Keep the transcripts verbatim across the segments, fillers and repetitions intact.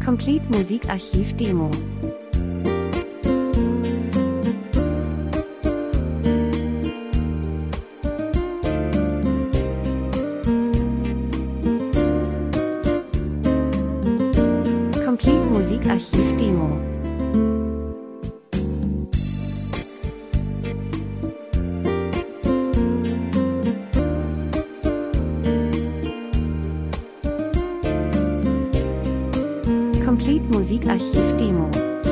Complete Musikarchiv Demo. Complete Musikarchiv Demo. Complete Musikarchiv Demo.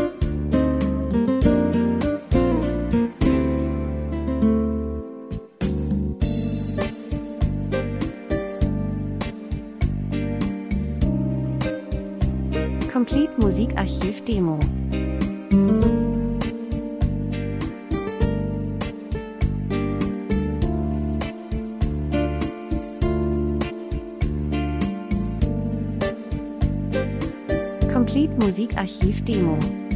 Complete Musikarchiv Demo. Complete Musikarchiv Demo.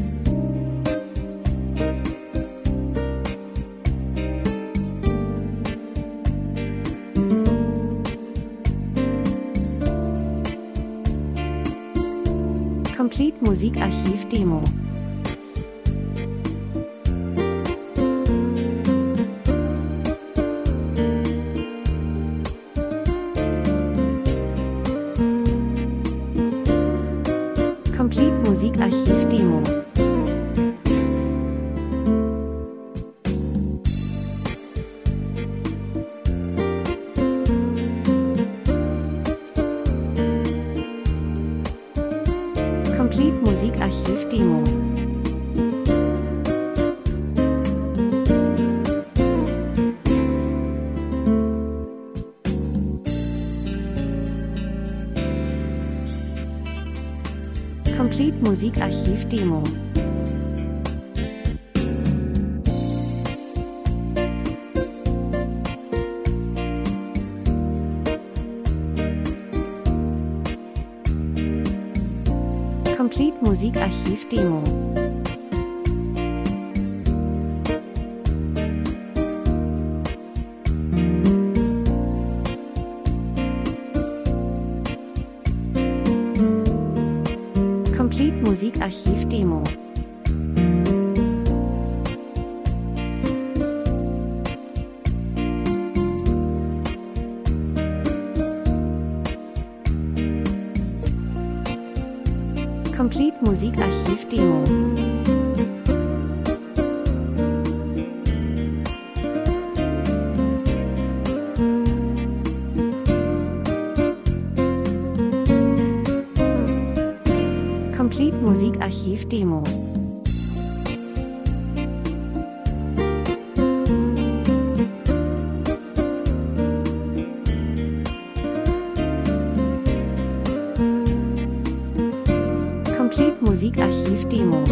Complete Musikarchiv Demo. Complete Musikarchiv Demo. Complete Musikarchiv Demo. Complete Musikarchiv Demo. Complete Musikarchiv Demo. Complete Musikarchiv Demo. Complete Musikarchiv Demo. Complete Musikarchiv Demo. Complete Musikarchiv Demo.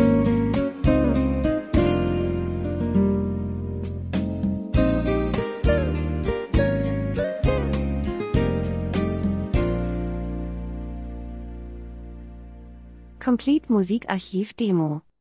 Complete Musikarchiv Demo.